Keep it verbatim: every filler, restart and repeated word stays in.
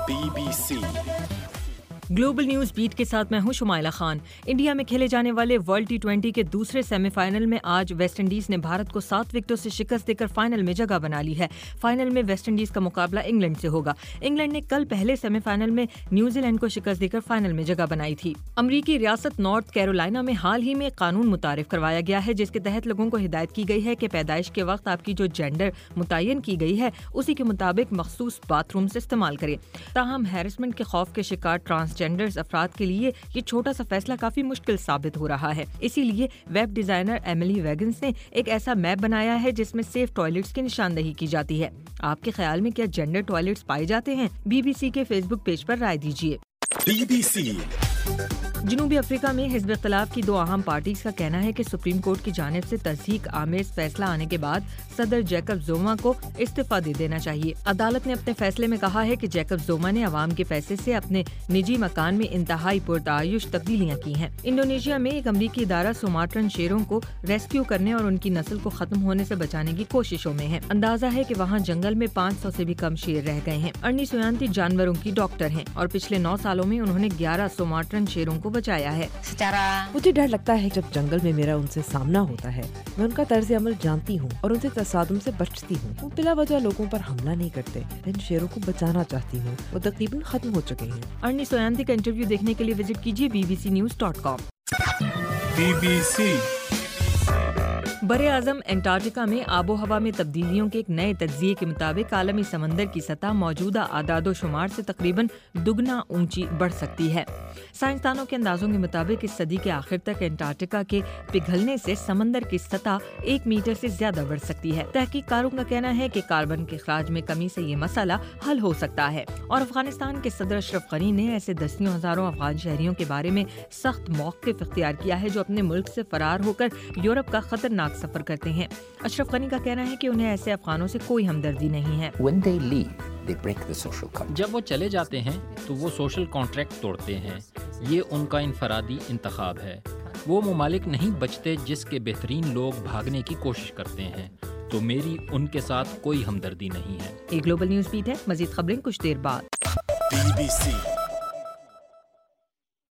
Be B C global news beat کے ساتھ میں ہوں شمائلہ خان۔ انڈیا میں کھیلے جانے والے ورلڈ ٹی ٹوینٹی کے دوسرے سیمی فائنل میں آج ویسٹ انڈیز نے بھارت کو سات وکٹوں سے شکست دے کر فائنل میں جگہ بنا لی ہے۔ فائنل میں ویسٹ انڈیز کا مقابلہ انگلینڈ سے ہوگا۔ انگلینڈ نے کل پہلے سیمی فائنل میں نیوزی لینڈ کو شکست دے کر فائنل میں جگہ بنائی تھی۔ امریکی ریاست نارتھ کیرولائنا میں حال ہی میں قانون متعارف کروایا گیا ہے جس کے تحت لوگوں کو ہدایت کی گئی ہے کہ پیدائش کے وقت آپ کی جو جینڈر متعین کی گئی ہے اسی کے مطابق مخصوص باتھ روم سے استعمال کریں۔ تاہم ہیرسمنٹ کے خوف کے شکار ٹرانسجینڈرز افراد کے لیے یہ چھوٹا سا فیصلہ کافی مشکل ثابت ہو رہا ہے۔ اسی لیے ویب ڈیزائنر ایملی ویگنز نے ایک ایسا میپ بنایا ہے جس میں سیف ٹوائلٹس کی نشاندہی کی جاتی ہے۔ آپ کے خیال میں کیا جینڈر ٹوائلٹس پائے جاتے ہیں؟ بی بی سی کے فیس بک پیج پر رائے دیجیے۔ بی بی سی جنوبی افریقہ میں حزب اختلاف کی دو اہم پارٹیز کا کہنا ہے کہ سپریم کورٹ کی جانب سے تصدیق آمیز فیصلہ آنے کے بعد صدر جیکب زوما کو استعفیٰ دے دینا چاہیے۔ عدالت نے اپنے فیصلے میں کہا ہے کہ جیکب زوما نے عوام کے فیصلے سے اپنے نجی مکان میں انتہائی پرتعیش تبدیلیاں کی ہیں۔ انڈونیشیا میں ایک امریکی ادارہ سوماٹرن شیروں کو ریسکیو کرنے اور ان کی نسل کو ختم ہونے سے بچانے کی کوششوں میں ہے۔ اندازہ ہے کہ وہاں جنگل میں پانچ سو سے بھی کم شیر رہ گئے ہیں۔ ارنی سویانتی جانوروں کی ڈاکٹر ہیں اور پچھلے نو سالوں میں انہوں نے گیارہ سوماٹرن شیروں کو بچایا ہے۔ مجھے ڈر لگتا ہے جب جنگل میں میرا ان سے سامنا ہوتا ہے، میں ان کا طرز عمل جانتی ہوں اور ان سے تصادم سے بچتی ہوں۔ وہ بلا وجہ لوگوں پر حملہ نہیں کرتے۔ میں ان شیروں کو بچانا چاہتی ہوں، وہ تقریباً ختم ہو چکے ہیں۔ ارنی سویانتی کا انٹرویو دیکھنے کے لیے وزٹ کیجیے B B C news dot com. B B C بر اعظم انٹارکٹیکا میں آب و ہوا میں تبدیلیوں کے ایک نئے تجزیے کے مطابق عالمی سمندر کی سطح موجودہ اعداد و شمار سے تقریباً دگنا اونچی بڑھ سکتی ہے۔ سائنسدانوں کے اندازوں کے مطابق اس صدی کے آخر تک انٹارکٹیکا کے پگھلنے سے سمندر کی سطح ایک میٹر سے زیادہ بڑھ سکتی ہے۔ تحقیق کاروں کا کہنا ہے کہ کاربن کے اخراج میں کمی سے یہ مسئلہ حل ہو سکتا ہے، اور افغانستان کے صدر اشرف غنی نے ایسے دسیوں ہزاروں افغان شہریوں کے بارے میں سخت موقف اختیار کیا ہے جو اپنے ملک سے فرار ہو کر یورپ کا خطرناک سفر کرتے ہیں۔ اشرف غنی کا کہنا ہے کہ انہیں ایسے افغانوں سے کوئی ہمدردی نہیں ہے۔ When they leave, they break the social contract. جب وہ چلے جاتے ہیں تو وہ سوشل کانٹریکٹ توڑتے ہیں۔ یہ ان کا انفرادی انتخاب ہے۔ وہ ممالک نہیں بچتے جس کے بہترین لوگ بھاگنے کی کوشش کرتے ہیں، تو میری ان کے ساتھ کوئی ہمدردی نہیں ہے۔ یہ گلوبل نیوز بیٹ ہے۔ مزید خبریں کچھ دیر بعد۔ Be B C